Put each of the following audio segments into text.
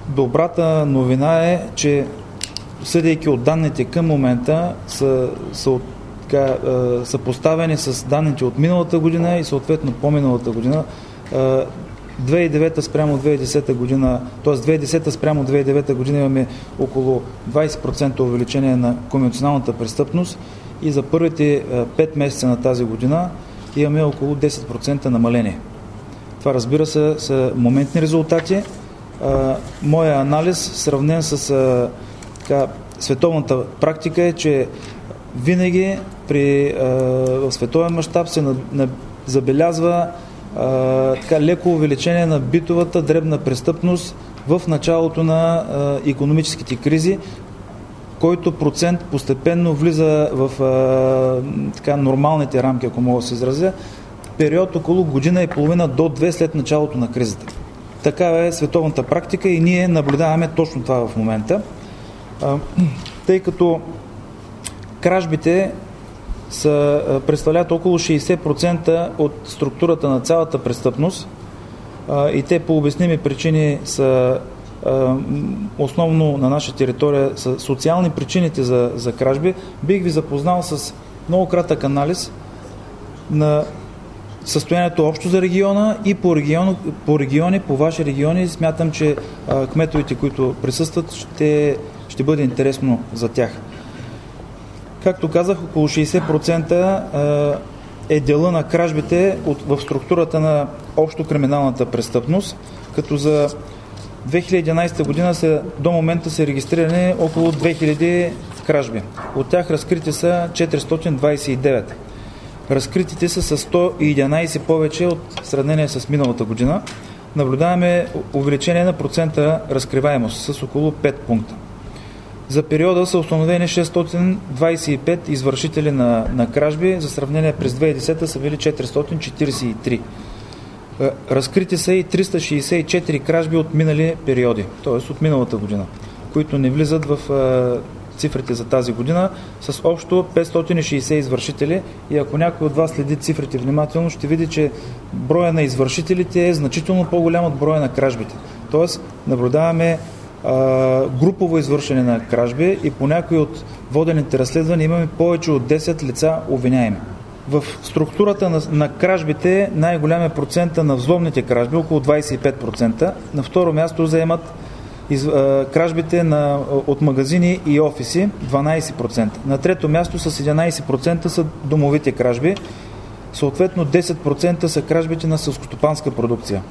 Добрата новина е, че съдейки от данните към момента са поставени с данните от миналата година и съответно по-миналата година. 2009 спрямо 2010 година, т.е. 2010 спрямо 2009 година имаме около 20% увеличение на конвенционалната престъпност и за първите 5 месеца на тази година имаме около 10% намаление. Това, разбира се, са моментни резултати. Моя анализ, сравнен с световната практика, е, че винаги в световен мащаб се забелязва леко увеличение на битовата дребна престъпност в началото на икономическите кризи, който процент постепенно влиза в нормалните рамки, ако мога да се изразя, период около година и половина до 2 след началото на кризата. Такава е световната практика и ние наблюдаваме точно това в момента. Тъй като кражбите представляват около 60% от структурата на цялата престъпност и те по обясними причини са основно на наша територия са социални причините за кражби. Бих ви запознал с много кратък анализ на състоянието общо за региона и по региони, по ваши региони. Смятам, че кметовете, които присъстват, ще бъде интересно за тях. Както казах, около 60% е дела на кражбите в структурата на общо криминалната престъпност, като за 2011 година до момента са регистрирани около 2000 кражби. От тях разкрити са 429. Разкритите са с 111 повече от сравнение с миналата година. Наблюдаваме увеличение на процента разкриваемост с около 5 пункта. За периода са установени 625 извършители на кражби, за сравнение през 2010 са били 443. Разкрити са и 364 кражби от минали периоди, т.е. от миналата година, които не влизат в цифрите за тази година, с общо 560 извършители. И ако някой от вас следи цифрите внимателно, ще види, че броя на извършителите е значително по-голям от броя на кражбите. Тоест, наблюдаваме групово извършване на кражби и по някои от водените разследвания имаме повече от 10 лица обвиняеми. В структурата на кражбите най-голям е процента на взломните кражби, около 25%. На второ място заемат кражбите от магазини и офиси, 12%. На трето място с 11% са домовите кражби. Съответно 10% са кражбите на селскостопанска продукция.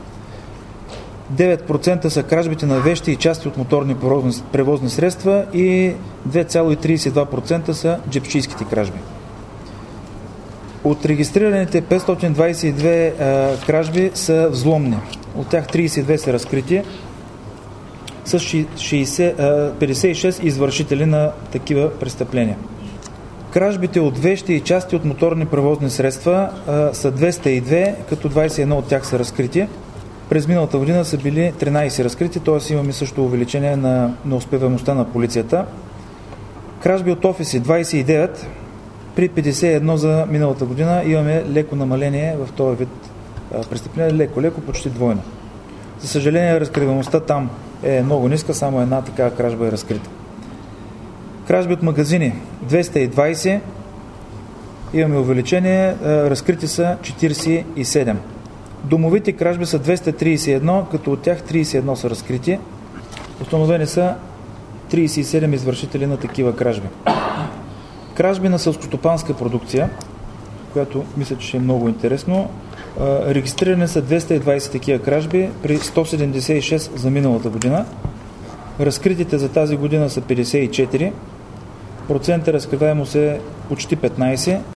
9% са кражбите на вещи и части от моторни превозни средства и 2,32% са джепчийските кражби. От регистрираните 522 кражби са взломни. От тях 32 са разкрити с 56 извършители на такива престъпления. Кражбите от вещи и части от моторни превозни средства са 202, като 21 от тях са разкрити. През миналата година са били 13 разкрити, т.е. имаме също увеличение на успеваемостта на полицията. Кражби от офиси 29, при 51 за миналата година имаме леко намаление в този вид престъпление, леко, почти двойно. За съжаление, разкриваемостта там е много ниска, само една такава кражба е разкрита. Кражби от магазини 220, имаме увеличение, разкрити са 47. Домовите кражби са 231, като от тях 31 са разкрити. Установени са 37 извършители на такива кражби. Кражби на селскостопанска продукция, която мисля, че е много интересно. Регистрирани са 220 такива кражби при 176 за миналата година. Разкритите за тази година са 54. Процентът разкриваемост е почти 15.